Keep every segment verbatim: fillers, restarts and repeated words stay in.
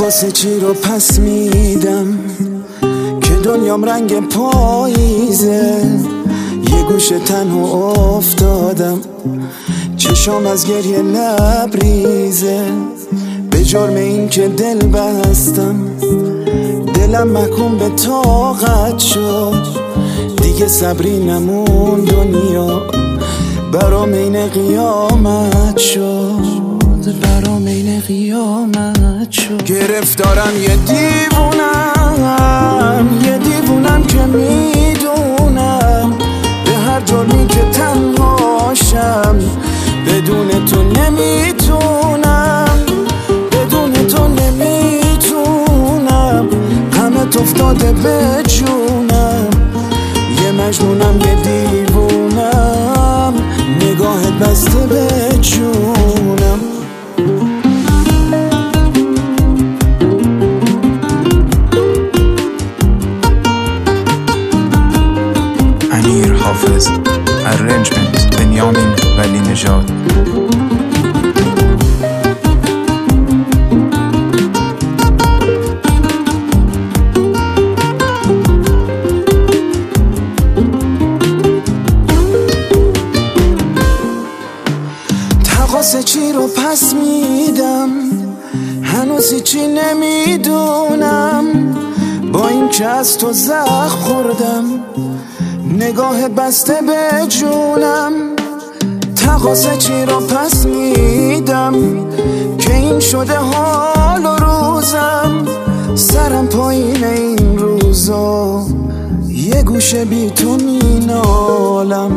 واسه چی رو پس میدم که دنیام رنگ پاییزه، یه گوشه تنها افتادم، چشام از گریه لبریزه، به جرم این که دل بستم، دلم محکوم به طاقت شد، دیگه صبری نمون، دنیا برام این قیامت شد، برام این قیامت شد. گرفتارم یه دیوونم، یه دیوونم که میدونم به هر جرمی که تنهاشم بدون تو نمیتونم، بدون تو نمیتونم، غمت افتاده به جونم، یه مجنونم یه دیوونم، نگاهت بسته به جونم. امیر حافظ، ارنجمنت بنیامین ولی نژاد. واسه چی رو پس میدم، هنوز چی نمیدونم، با این که از تو زخم خوردم، نگاه بسته به جونم. تقاصه چی رو پس میدم که این شده حال و روزم، سرم پایین این روزا، یه گوشه بی تو مینالم.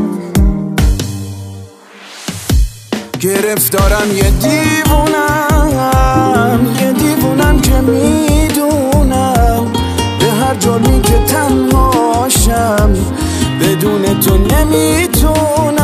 گرفتارم یه دیوونم، یه دیوونم که میدونم به هر جرمی که تنهاشم بدون تو نمیتونم،